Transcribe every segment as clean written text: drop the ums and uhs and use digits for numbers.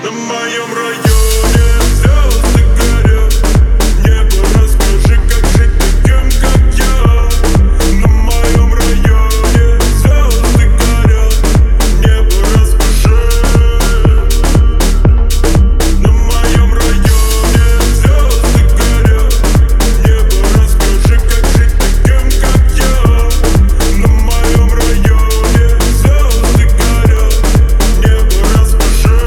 На моем районе звезды горят. Небо, расскажи, как жить таким, как я. На моем районе звезды горят. Небо, расскажи. На моем районе звезды горят. Небо, расскажи, как жить таким, как я. На моем районе звезды горят. Небо, расскажи.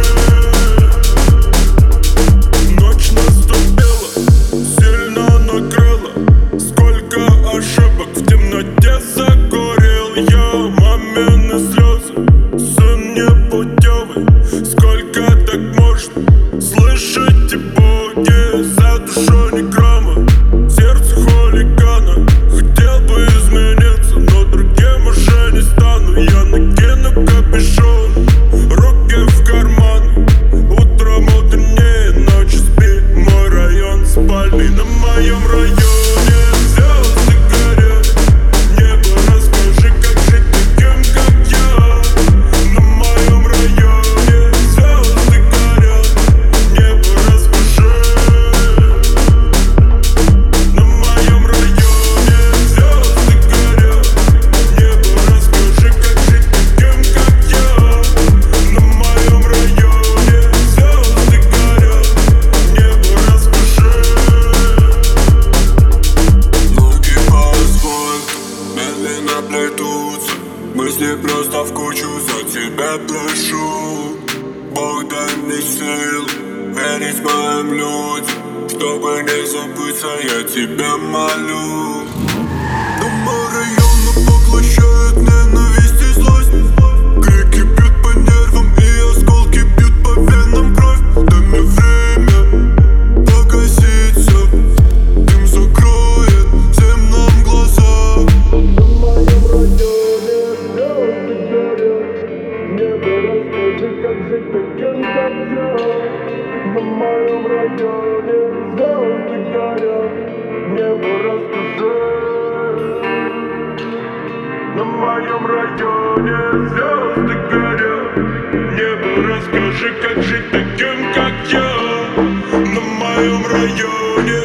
Ночь наступила, сильно накрыла. Сколько ошибок в темноте закурил я. Мамины слезы, сын непутевый. Сколько так можно слышать и боги? За душой ни грамма, сердце хулигана. Хотел бы измениться, но другим уже не стану. Я накину капюшон, руки в карман. Утром утреннее, ночью спи. Мой район спальный. На моем районе звезды горят. Небо, расскажи, как жить таким, как я. На моем районе звезды горят. Небо, расскажи. На моем районе звезды горят. Небо, расскажи, как жить таким, как я. На моем районе звезды горят. Небо, расскажи. Ноги по асфальту медленно плетутся. Мысли просто в кучу, за тебя прошу. Бог, дай мне сил верить моим людям. Чтобы не забыться, я тебя молю. Дома района поглощают ненависть и злость. Крики бьют по нервам и осколки бьют по венам кровь. Дай мне время погасить все. Дым закроет всем нам глаза. На моем районе звезды горят. Небо, расскажи, как жить таким, как я. На моем районе звезды горят. Небо, расскажи. На моем районе звезды горят. Небо, расскажи, как жить таким, как я. На моем районе